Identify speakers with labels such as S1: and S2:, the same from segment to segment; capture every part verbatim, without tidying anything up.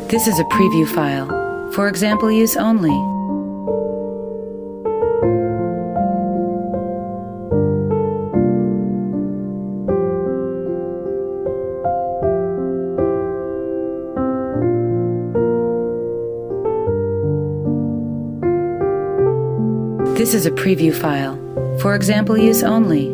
S1: This is a preview file. For example use only. This is a preview file. For example use only.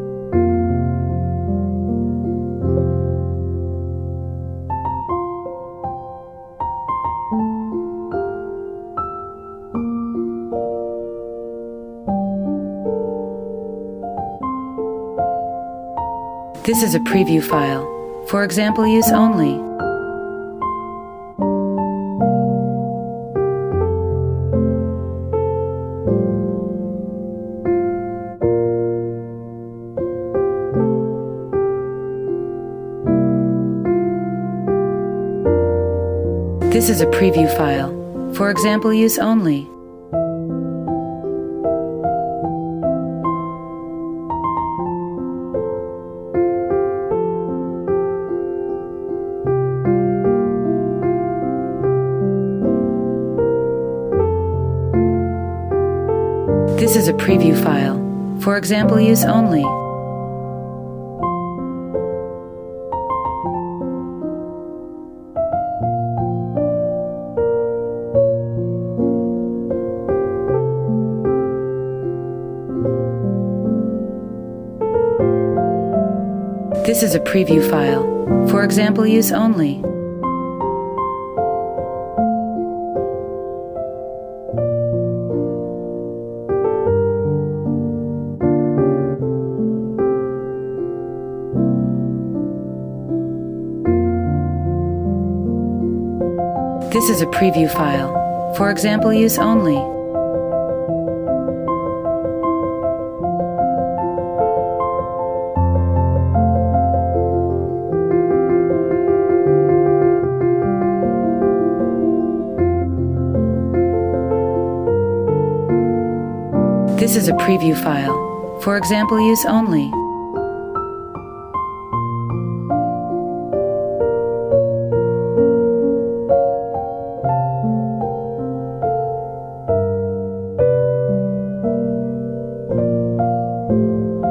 S1: This is a preview file. For example use only. This is a preview file. For example use only. This is a preview file. For example use only. This is a preview file. For example use only. This is a preview file. For example use only. This is a preview file. For example use only.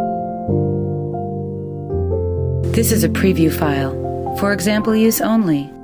S1: This is a preview file. For example use only.